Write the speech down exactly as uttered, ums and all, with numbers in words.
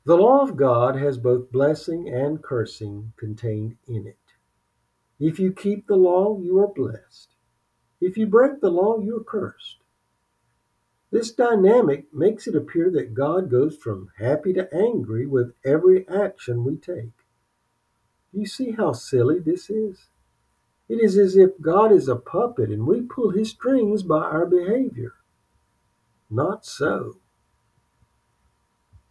The law of God has both blessing and cursing contained in it. If you keep the law, you are blessed. If you break the law, you are cursed. This dynamic makes it appear that God goes from happy to angry with every action we take. You see how silly this is? It is as if God is a puppet and we pull his strings by our behavior. Not so.